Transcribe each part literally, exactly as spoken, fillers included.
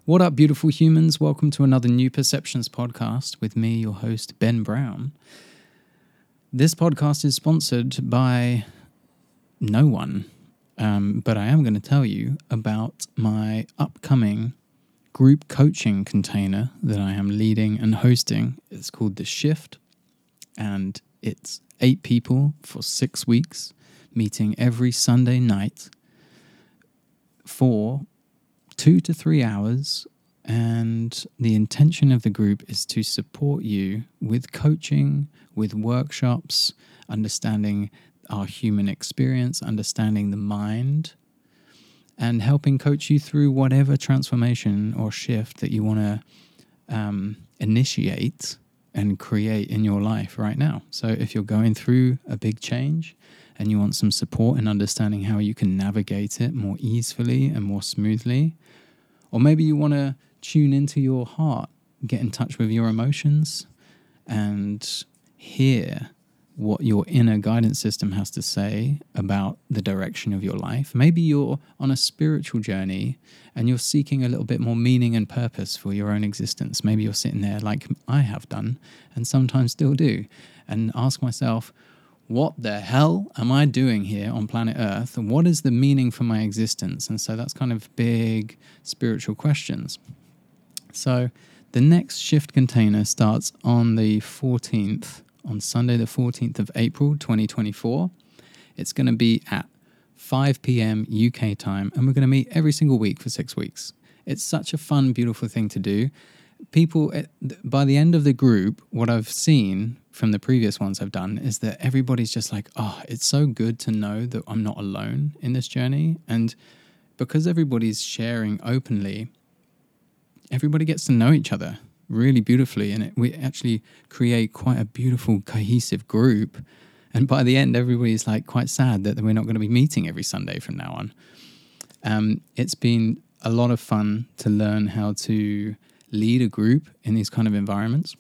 What up, beautiful humans? Welcome to another New Perceptions podcast with me, your host, Ben Brown. This podcast is sponsored by no one, um, but I am going to tell you about my upcoming group coaching container that I am leading and hosting. It's called The Shift, and it's eight people for six weeks, meeting every Sunday night for two to three hours, and the intention of the group is to support you with coaching, with workshops, understanding our human experience, understanding the mind, and helping coach you through whatever transformation or shift that you want to um, initiate and create in your life right now. So if you're going through a big change and you want some support in understanding how you can navigate it more easily and more smoothly, or maybe you want to tune into your heart, get in touch with your emotions, and hear what your inner guidance system has to say about the direction of your life. Maybe you're on a spiritual journey and you're seeking a little bit more meaning and purpose for your own existence. Maybe you're sitting there like I have done and sometimes still do, and ask myself, what the hell am I doing here on planet Earth? And what is the meaning for my existence? And so that's kind of big spiritual questions. So the next shift container starts on the fourteenth, on Sunday the fourteenth of April, twenty twenty-four. It's going to be at five p.m. U K time, and we're going to meet every single week for six weeks. It's such a fun, beautiful thing to do. People, by the end of the group, what I've seen from the previous ones I've done is that everybody's just like, oh, it's so good to know that I'm not alone in this journey. And because everybody's sharing openly, everybody gets to know each other really beautifully. And it, we actually create quite a beautiful, cohesive group. And by the end, everybody's like quite sad that we're not going to be meeting every Sunday from now on. Um, it's been a lot of fun to learn how to lead a group in these kind of environments.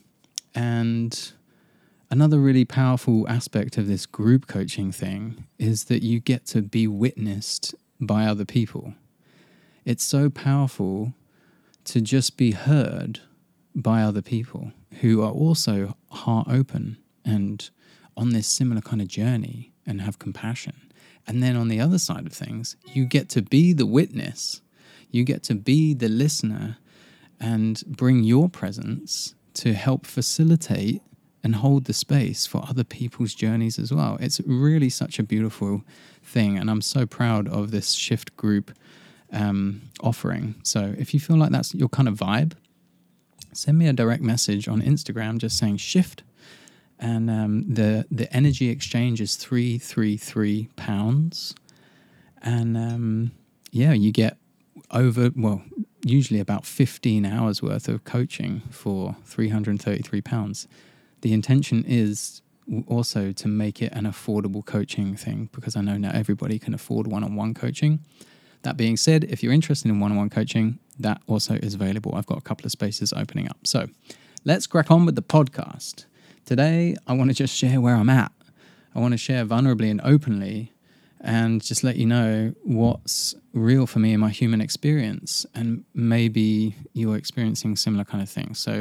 And another really powerful aspect of this group coaching thing is that you get to be witnessed by other people. It's so powerful to just be heard by other people who are also heart open and on this similar kind of journey and have compassion. And then on the other side of things, you get to be the witness. You get to be the listener and bring your presence to help facilitate and hold the space for other people's journeys as well. It's really such a beautiful thing, and I'm so proud of this Shift group um, offering. So if you feel like that's your kind of vibe, send me a direct message on Instagram just saying Shift, and um, the, the energy exchange is three hundred thirty-three pounds, and um, yeah, you get over, well, usually about fifteen hours worth of coaching for three hundred thirty-three pounds. The intention is also to make it an affordable coaching thing, because I know not everybody can afford one-on-one coaching. That being said, if you're interested in one-on-one coaching, that also is available. I've got a couple of spaces opening up. So let's crack on with the podcast. Today, I want to just share where I'm at. I want to share vulnerably and openly and just let you know what's real for me in my human experience, and maybe you're experiencing similar kind of things. So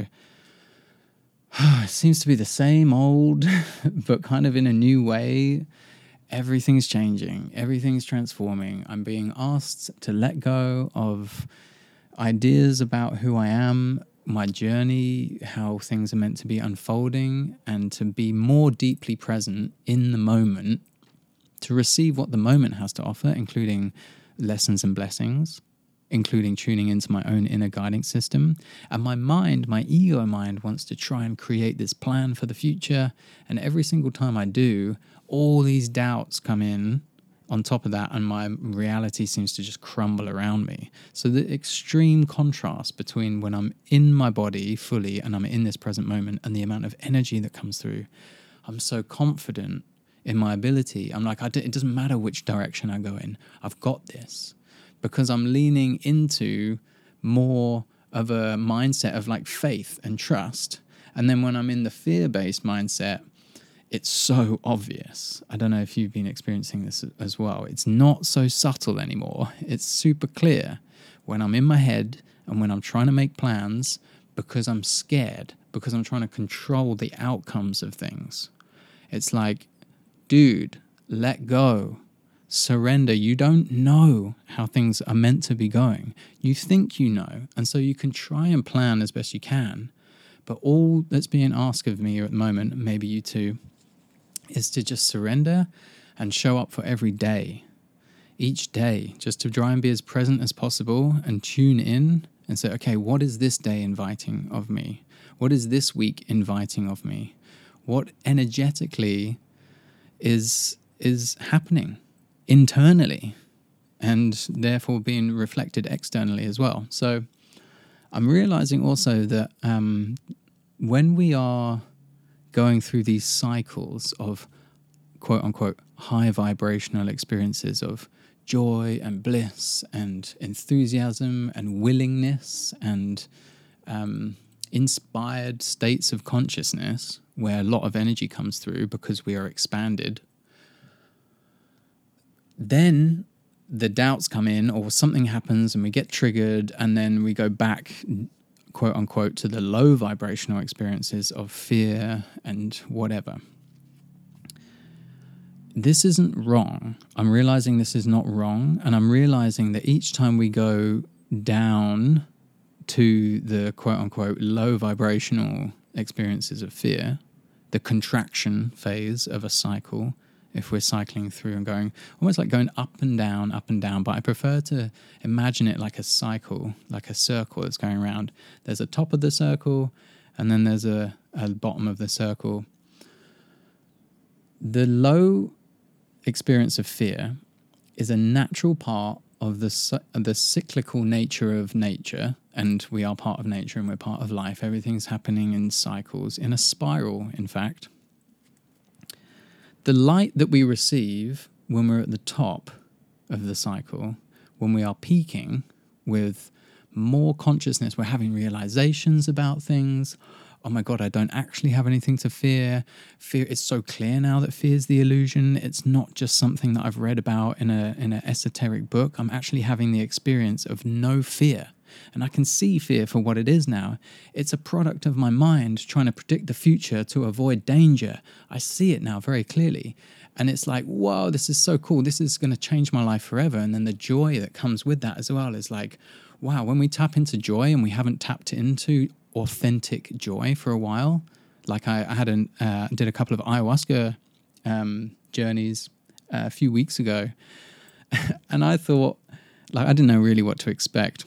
it seems to be the same old, but kind of in a new way. Everything's changing. Everything's transforming. I'm being asked to let go of ideas about who I am, my journey, how things are meant to be unfolding, and to be more deeply present in the moment, to receive what the moment has to offer, including lessons and blessings, including tuning into my own inner guiding system. And my mind, my ego mind, wants to try and create this plan for the future. And every single time I do, all these doubts come in on top of that, and my reality seems to just crumble around me. So the extreme contrast between when I'm in my body fully and I'm in this present moment and the amount of energy that comes through, I'm so confident in my ability. I'm like, I d- it doesn't matter which direction I go in. I've got this. Because I'm leaning into more of a mindset of like faith and trust. And then when I'm in the fear-based mindset, it's so obvious. I don't know if you've been experiencing this as well. It's not so subtle anymore. It's super clear. When I'm in my head and when I'm trying to make plans because I'm scared, because I'm trying to control the outcomes of things. It's like, dude, let go. Surrender. You don't know how things are meant to be going. You think you know, and so you can try and plan as best you can. But all that's being asked of me at the moment, maybe you too, is to just surrender and show up for every day. Each day, just to try and be as present as possible and tune in and say, okay, what is this day inviting of me? What is this week inviting of me? What energetically is is happening internally and therefore being reflected externally as well? So I'm realizing also that um, when we are going through these cycles of quote unquote high vibrational experiences of joy and bliss and enthusiasm and willingness and um, inspired states of consciousness where a lot of energy comes through because we are expanded, then the doubts come in or something happens and we get triggered, and then we go back, quote unquote, to the low vibrational experiences of fear and whatever. This isn't wrong. I'm realizing this is not wrong, and I'm realizing that each time we go down to the quote unquote low vibrational experiences of fear, the contraction phase of a cycle, if we're cycling through and going, almost like going up and down, up and down, but I prefer to imagine it like a cycle, like a circle that's going around. There's a top of the circle, and then there's a, a bottom of the circle. The low experience of fear is a natural part of the the cyclical nature of nature, and we are part of nature and we're part of life. Everything's happening in cycles, in a spiral, in fact. The light that we receive when we're at the top of the cycle, when we are peaking with more consciousness, we're having realizations about things. Oh my God, I don't actually have anything to fear. Fear, it's so clear now that fear is the illusion. It's not just something that I've read about in a in an esoteric book. I'm actually having the experience of no fear. And I can see fear for what it is now. It's a product of my mind trying to predict the future to avoid danger. I see it now very clearly. And it's like, whoa, this is so cool. This is going to change my life forever. And then the joy that comes with that as well is like, wow, when we tap into joy and we haven't tapped into authentic joy for a while, like I, I had an, uh, did a couple of ayahuasca um, journeys uh, a few weeks ago. And I thought, like, I didn't know really what to expect.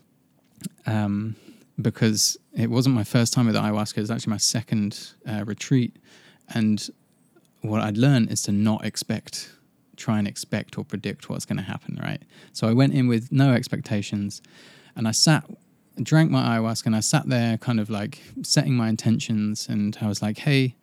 Um, because it wasn't my first time with ayahuasca. It was actually my second uh, retreat. And what I'd learned is to not expect, try and expect or predict what's going to happen, right? So I went in with no expectations, and I sat, drank my ayahuasca, and I sat there kind of like setting my intentions, and I was like, hey,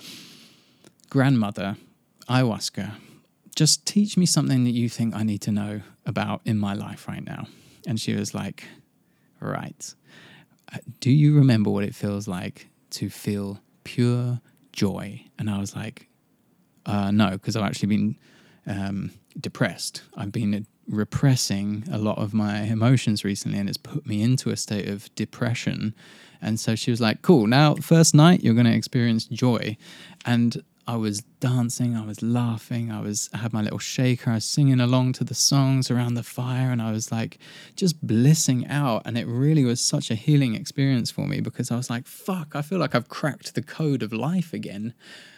grandmother, ayahuasca, just teach me something that you think I need to know about in my life right now. And she was like, right. Uh, do you remember what it feels like to feel pure joy? And I was like, uh, no, because I've actually been um, depressed. I've been repressing a lot of my emotions recently, and it's put me into a state of depression. And so she was like, cool, now first night you're going to experience joy. And I was dancing, I was laughing, I was I had my little shaker, I was singing along to the songs around the fire, and I was like just blissing out. And it really was such a healing experience for me, because I was like, fuck, I feel like I've cracked the code of life again.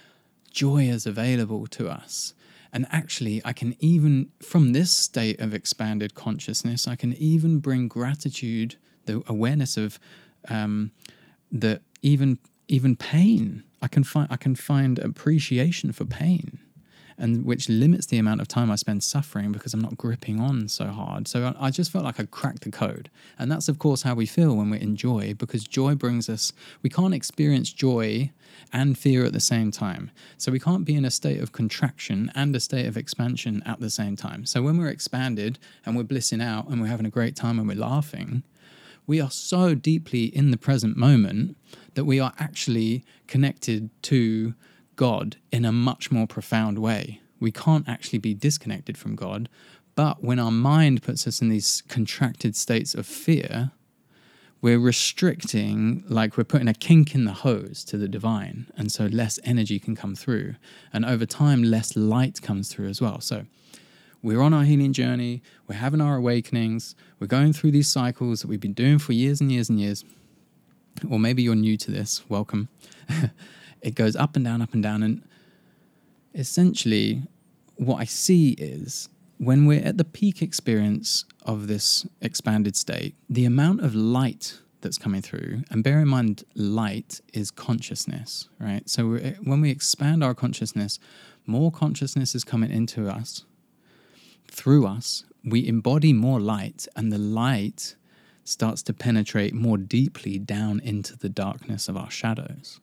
Joy is available to us. And actually, I can even, from this state of expanded consciousness, I can even bring gratitude, the awareness of um, that even even pain. I can find I can find appreciation for pain, and which limits the amount of time I spend suffering because I'm not gripping on so hard. So I, I just felt like I cracked the code. And that's, of course, how we feel when we're in joy, because joy brings us, we can't experience joy and fear at the same time. So we can't be in a state of contraction and a state of expansion at the same time. So when we're expanded and we're blissing out and we're having a great time and we're laughing, we are so deeply in the present moment that we are actually connected to God in a much more profound way. We can't actually be disconnected from God, but when our mind puts us in these contracted states of fear, we're restricting, like we're putting a kink in the hose to the divine, and so less energy can come through. And over time, less light comes through as well. So we're on our healing journey, we're having our awakenings, we're going through these cycles that we've been doing for years and years and years. Or maybe you're new to this, welcome. It goes up and down, up and down. And essentially, what I see is when we're at the peak experience of this expanded state, the amount of light that's coming through, and bear in mind, light is consciousness, right? So we're, when we expand our consciousness, more consciousness is coming into us, through us, we embody more light, and the light starts to penetrate more deeply down into the darkness of our shadows.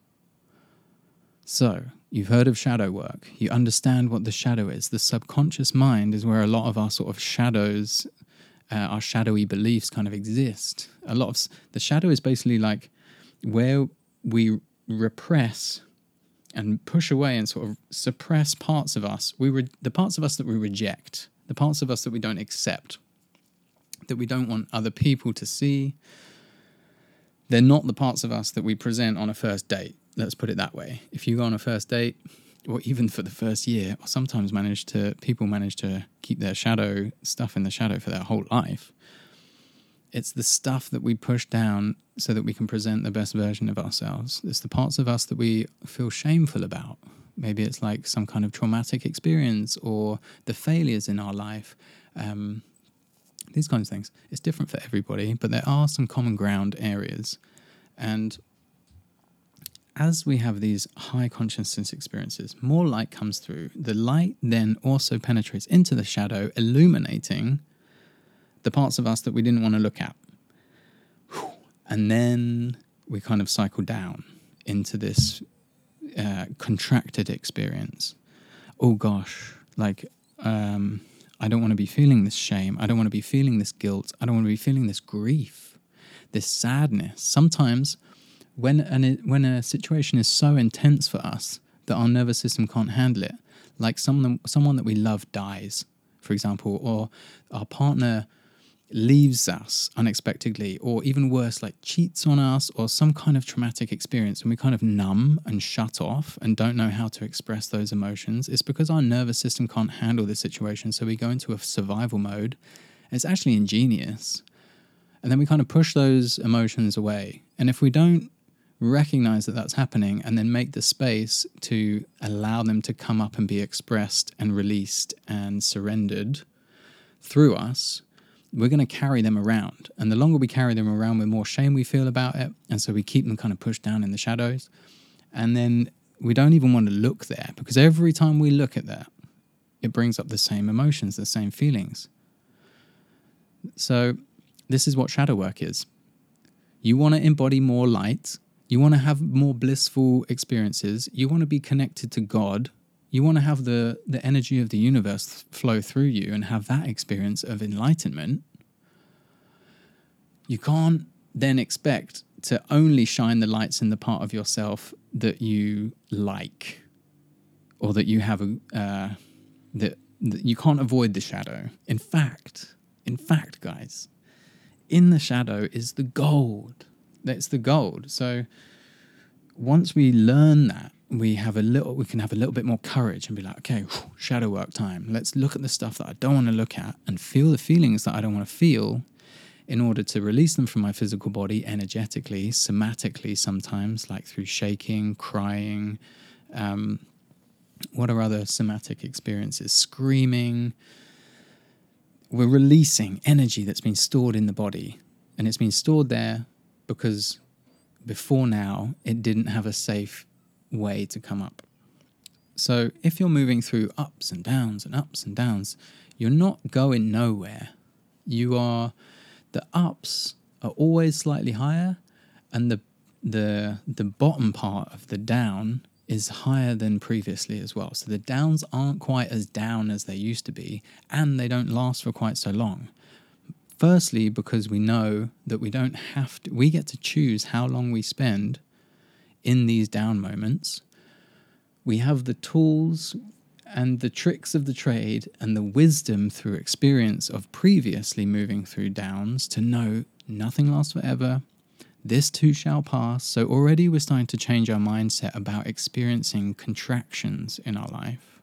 So, you've heard of shadow work. You understand what the shadow is. The subconscious mind is where a lot of our sort of shadows, uh, our shadowy beliefs kind of exist. A lot of the shadow is basically like where we repress and push away and sort of suppress parts of us. We re- the parts of us that we reject, the parts of us that we don't accept, that we don't want other people to see. They're not the parts of us that we present on a first date. Let's put it that way. If you go on a first date, or even for the first year, or sometimes manage to, people manage to keep their shadow stuff in the shadow for their whole life. It's the stuff that we push down so that we can present the best version of ourselves. It's the parts of us that we feel shameful about. Maybe it's like some kind of traumatic experience or the failures in our life. Um, these kinds of things. It's different for everybody, but there are some common ground areas. And as we have these high consciousness experiences, more light comes through. The light then also penetrates into the shadow, illuminating the parts of us that we didn't want to look at. And then we kind of cycle down into this uh, contracted experience. Oh gosh, like um, I don't want to be feeling this shame. I don't want to be feeling this guilt. I don't want to be feeling this grief, this sadness. Sometimes When an, when a situation is so intense for us that our nervous system can't handle it, like someone someone that we love dies, for example, or our partner leaves us unexpectedly, or even worse, like cheats on us, or some kind of traumatic experience, and we kind of numb and shut off and don't know how to express those emotions, it's because our nervous system can't handle the situation, so we go into a survival mode. It's actually ingenious. And then we kind of push those emotions away. And if we don't recognize that that's happening and then make the space to allow them to come up and be expressed and released and surrendered through us, we're going to carry them around. And the longer we carry them around, the more shame we feel about it. And so we keep them kind of pushed down in the shadows. And then we don't even want to look there, because every time we look at that, it brings up the same emotions, the same feelings. So this is what shadow work is. You want to embody more light. You want to have more blissful experiences. You want to be connected to God. You want to have the, the energy of the universe flow through you and have that experience of enlightenment. You can't then expect to only shine the lights in the part of yourself that you like, or that you have a, uh, that, that you can't avoid the shadow. In fact, in fact, guys, in the shadow is the gold. That's the gold. So once we learn that, we have a little, we can have a little bit more courage and be like, okay, whew, shadow work time. Let's look at the stuff that I don't want to look at and feel the feelings that I don't want to feel in order to release them from my physical body energetically, somatically sometimes, like through shaking, crying. Um, what are other somatic experiences? Screaming. We're releasing energy that's been stored in the body, and it's been stored there because before now, it didn't have a safe way to come up. So if you're moving through ups and downs and ups and downs, you're not going nowhere. You are, the ups are always slightly higher, and the the the bottom part of the down is higher than previously as well. So the downs aren't quite as down as they used to be, and they don't last for quite so long. Firstly, because we know that we don't have to, we get to choose how long we spend in these down moments. We have the tools and the tricks of the trade and the wisdom through experience of previously moving through downs to know nothing lasts forever. This too shall pass. So already we're starting to change our mindset about experiencing contractions in our life.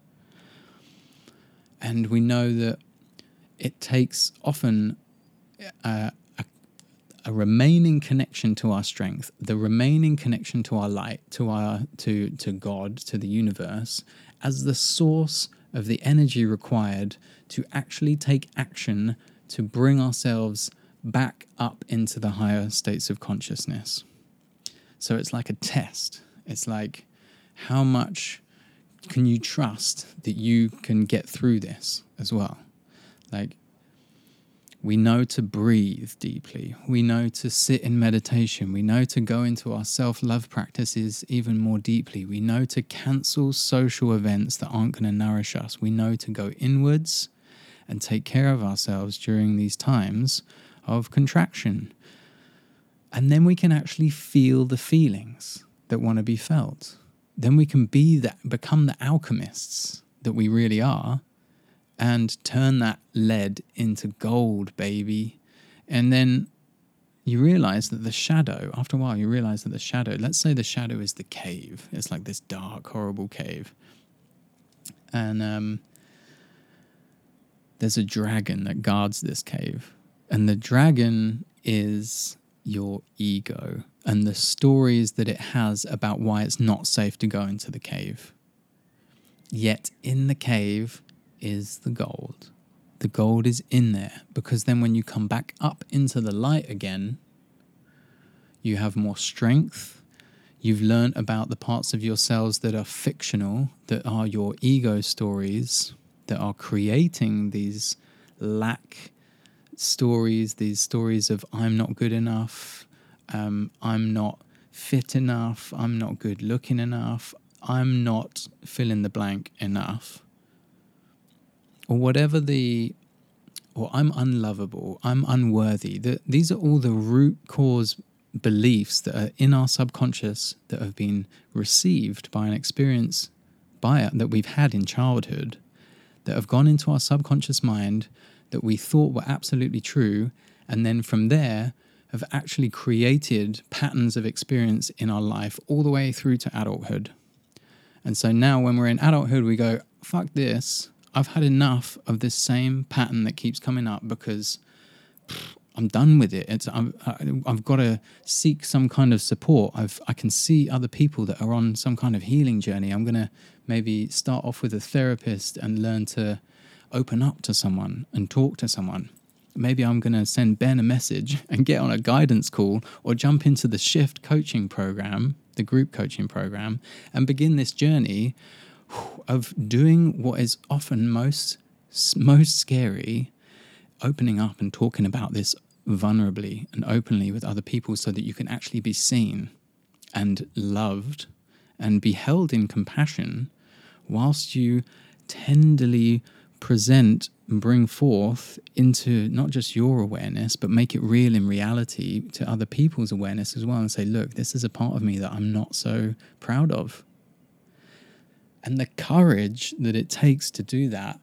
And we know that it takes often uh, a, a remaining connection to our strength, the remaining connection to our light, to our to to God, to the universe, as the source of the energy required to actually take action to bring ourselves back up into the higher states of consciousness. So it's like a test. It's like, how much can you trust that you can get through this as well? Like, we know to breathe deeply. We know to sit in meditation. We know to go into our self-love practices even more deeply. We know to cancel social events that aren't going to nourish us. We know to go inwards and take care of ourselves during these times of contraction. And then we can actually feel the feelings that want to be felt. Then we can be that, become the alchemists that we really are, and turn that lead into gold, baby. And then you realize that the shadow, after a while, you realize that the shadow, let's say the shadow is the cave. It's like this dark, horrible cave. And um, there's a dragon that guards this cave. And the dragon is your ego and the stories that it has about why it's not safe to go into the cave. Yet in the cave is the gold. The gold is in there because then when you come back up into the light again, you have more strength. You've learned about the parts of yourselves that are fictional, that are your ego stories, that are creating these lack stories, these stories of I'm not good enough, um, I'm not fit enough, I'm not good looking enough, I'm not fill in the blank enough, or whatever the, or I'm unlovable, I'm unworthy. The, these are all the root cause beliefs that are in our subconscious that have been received by an experience by that we've had in childhood, that have gone into our subconscious mind, that we thought were absolutely true, and then from there have actually created patterns of experience in our life all the way through to adulthood. And so now when we're in adulthood, we go, fuck this, I've had enough of this same pattern that keeps coming up because pff, I'm done with it. It's I've, I've got to seek some kind of support. I've I can see other people that are on some kind of healing journey. I'm going to maybe start off with a therapist and learn to open up to someone and talk to someone. Maybe I'm going to send Ben a message and get on a guidance call or jump into the Shift coaching program, the group coaching program, and begin this journey of doing what is often most most scary, opening up and talking about this vulnerably and openly with other people so that you can actually be seen and loved and be held in compassion whilst you tenderly present and bring forth into not just your awareness, but make it real in reality to other people's awareness as well, and say, look, this is a part of me that I'm not so proud of. And the courage that it takes to do that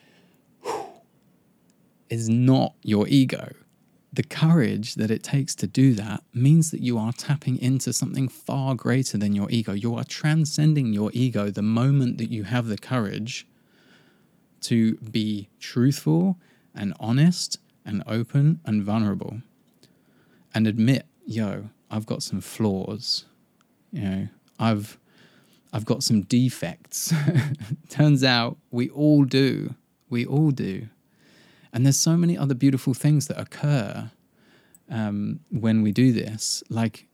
is not your ego. The courage that it takes to do that means that you are tapping into something far greater than your ego. You are transcending your ego the moment that you have the courage to be truthful and honest and open and vulnerable and admit, yo, I've got some flaws. You know, I've I've got some defects. Turns out we all do. We all do. And there's so many other beautiful things that occur um, when we do this. Like,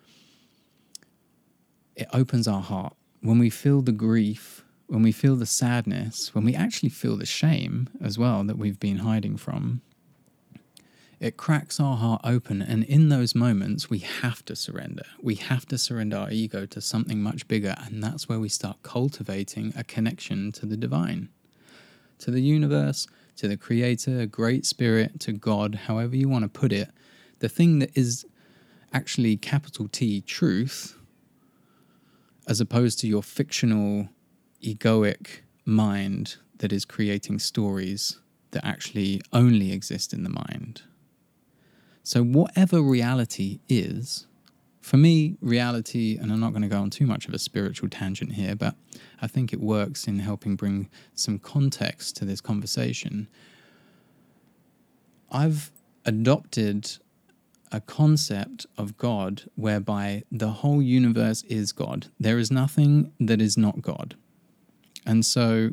it opens our heart. When we feel the grief, when we feel the sadness, when we actually feel the shame as well that we've been hiding from, it cracks our heart open. And in those moments, we have to surrender. We have to surrender our ego to something much bigger. And that's where we start cultivating a connection to the divine, to the universe, to the creator, great spirit, to God, however you want to put it. The thing that is actually capital T truth, as opposed to your fictional, egoic mind that is creating stories that actually only exist in the mind. So whatever reality is, for me, reality, and I'm not going to go on too much of a spiritual tangent here, but I think it works in helping bring some context to this conversation. I've adopted a concept of God whereby the whole universe is God. There is nothing that is not God. And so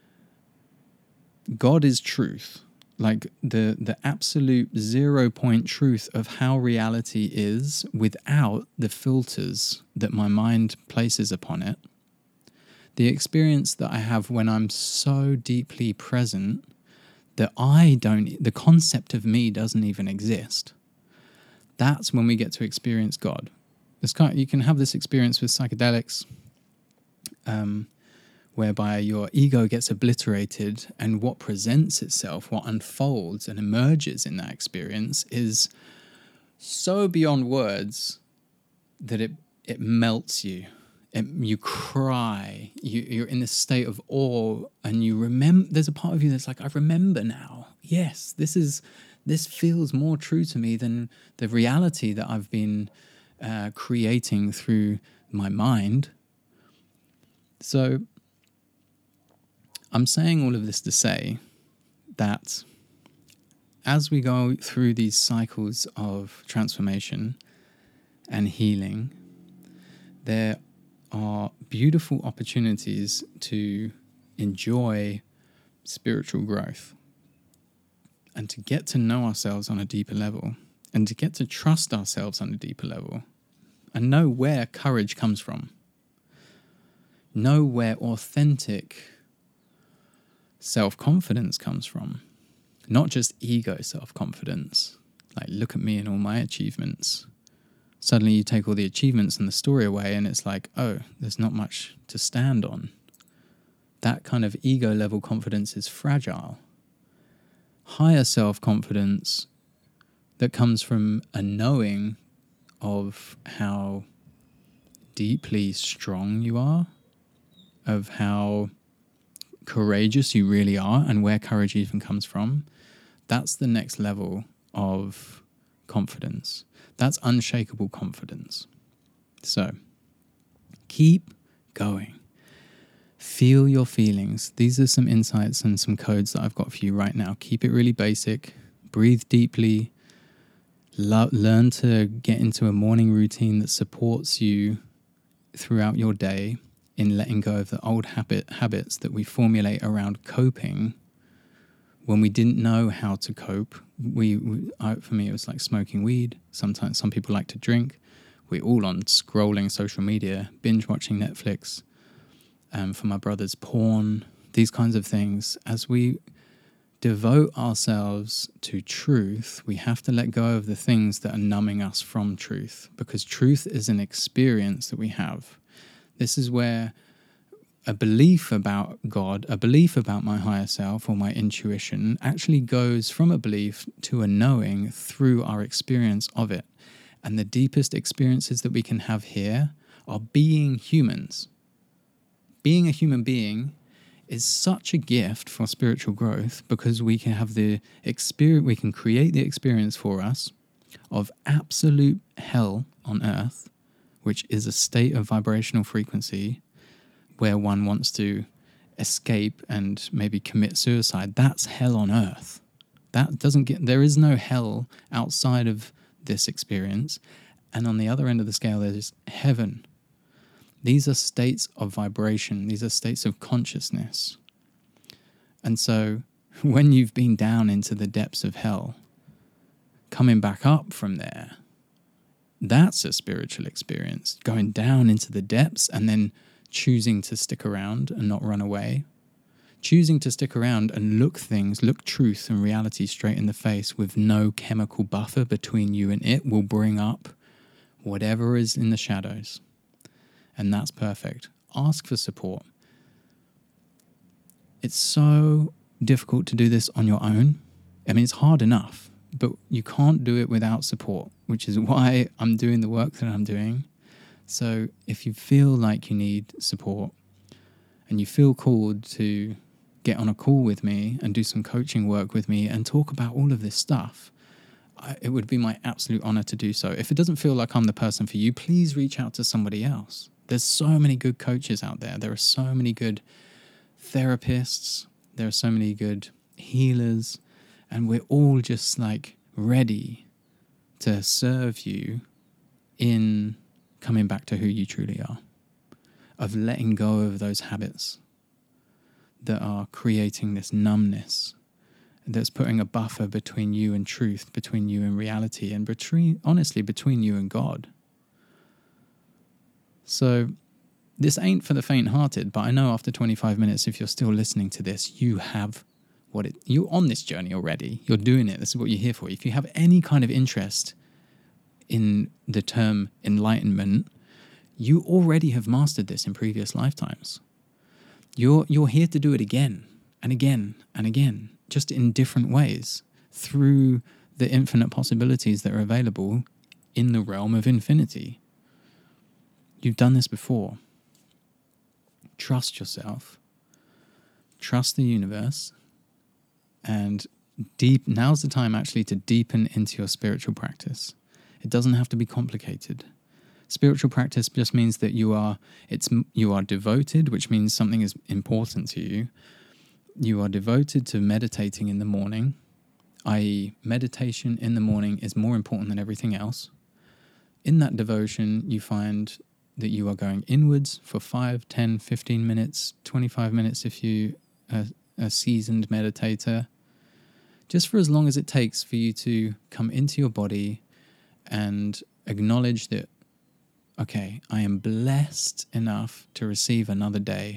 God is truth, like the, the absolute zero point truth of how reality is without the filters that my mind places upon it. The experience that I have when I'm so deeply present that I don't, the concept of me doesn't even exist. That's when we get to experience God. It's kind of, you can have this experience with psychedelics, um, whereby your ego gets obliterated, and what presents itself, what unfolds and emerges in that experience is so beyond words that it it melts you. It, you cry. You, you're in this state of awe, and you remember. There's a part of you that's like, I remember now. Yes, this is this feels more true to me than the reality that I've been uh, creating through my mind. So I'm saying all of this to say that as we go through these cycles of transformation and healing, there are beautiful opportunities to enjoy spiritual growth and to get to know ourselves on a deeper level and to get to trust ourselves on a deeper level and know where courage comes from. Know where authentic self-confidence comes from. Not just ego self-confidence, like look at me and all my achievements. Suddenly you take all the achievements and the story away and it's like, oh, there's not much to stand on. That kind of ego level confidence is fragile. Higher self-confidence that comes from a knowing of how deeply strong you are, of how courageous you really are and where courage even comes from, that's the next level of confidence. That's unshakable confidence. So keep going. Feel your feelings. These are some insights and some codes that I've got for you right now. Keep it really basic. Breathe deeply. Lo- learn to get into a morning routine that supports you throughout your day in letting go of the old habit habits that we formulate around coping when we didn't know how to cope. We, we I, for me, it was like smoking weed. Sometimes some people like to drink. We're all on scrolling social media, binge watching Netflix. Um, for my brothers, porn, these kinds of things. As we devote ourselves to truth, we have to let go of the things that are numbing us from truth, because truth is an experience that we have. This is where a belief about God, a belief about my higher self or my intuition actually goes from a belief to a knowing through our experience of it. And the deepest experiences that we can have here are being humans. Being a human being is such a gift for spiritual growth, because we can have the experience, we can create the experience for us of absolute hell on earth, which is a state of vibrational frequency where one wants to escape and maybe commit suicide. That's hell on earth. That doesn't get, there is no hell outside of this experience. And on the other end of the scale, there's heaven. These are states of vibration. These are states of consciousness. And so when you've been down into the depths of hell, coming back up from there, that's a spiritual experience. Going down into the depths and then choosing to stick around and not run away. Choosing to stick around and look things, look truth and reality straight in the face with no chemical buffer between you and it will bring up whatever is in the shadows. And that's perfect. Ask for support. It's so difficult to do this on your own. I mean, it's hard enough, but you can't do it without support, which is why I'm doing the work that I'm doing. So if you feel like you need support and you feel called to get on a call with me and do some coaching work with me and talk about all of this stuff, I, it would be my absolute honor to do so. If it doesn't feel like I'm the person for you, please reach out to somebody else. There's so many good coaches out there. There are so many good therapists. There are so many good healers. And we're all just like ready to serve you in coming back to who you truly are, of letting go of those habits that are creating this numbness, that's putting a buffer between you and truth, between you and reality, and between, honestly, between you and God. So this ain't for the faint-hearted, but I know after twenty-five minutes, if you're still listening to this, you have what it, you're on this journey already. You're doing it. This is what you're here for. If you have any kind of interest in the term enlightenment, you already have mastered this in previous lifetimes. You're you're here to do it again and again and again, just in different ways, through the infinite possibilities that are available in the realm of infinity. You've done this before. Trust yourself. Trust the universe. And deep. Now's the time actually to deepen into your spiritual practice. It doesn't have to be complicated. Spiritual practice just means that you are it's you are devoted, which means something is important to you. You are devoted to meditating in the morning, that is meditation in the morning is more important than everything else. In that devotion, you find that you are going inwards for five, ten, fifteen minutes, twenty-five minutes if you are a seasoned meditator, just for as long as it takes for you to come into your body and acknowledge that, okay, I am blessed enough to receive another day.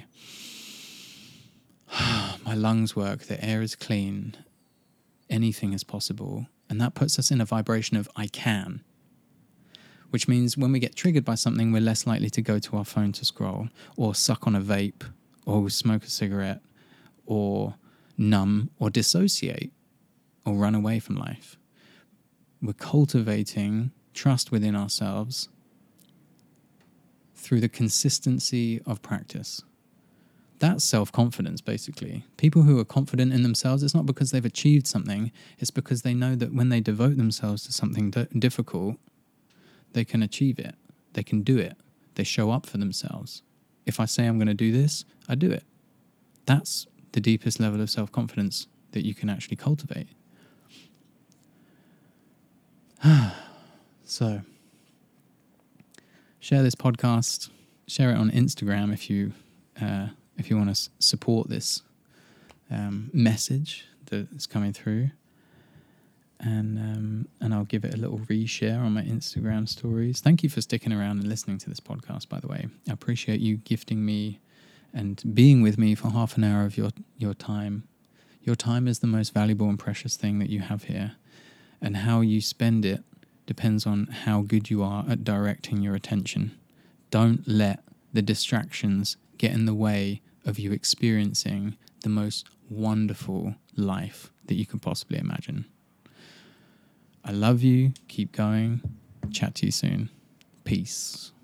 My lungs work, the air is clean, anything is possible. And that puts us in a vibration of I can, which means when we get triggered by something, we're less likely to go to our phone to scroll, or suck on a vape, or smoke a cigarette, or numb, or dissociate, or run away from life. We're cultivating trust within ourselves through the consistency of practice. That's self-confidence, basically. People who are confident in themselves, it's not because they've achieved something, it's because they know that when they devote themselves to something d- difficult, they can achieve it. They can do it. They show up for themselves. If I say I'm going to do this, I do it. That's the deepest level of self-confidence that you can actually cultivate. So, share this podcast. Share it on Instagram if you uh, if you want to s- support this um, message that's coming through. And um, and I'll give it a little reshare on my Instagram stories. Thank you for sticking around and listening to this podcast, by the way. I appreciate you gifting me and being with me for half an hour of your, your time. Your time is the most valuable and precious thing that you have here. And how you spend it depends on how good you are at directing your attention. Don't let the distractions get in the way of you experiencing the most wonderful life that you could possibly imagine. I love you. Keep going. Chat to you soon. Peace.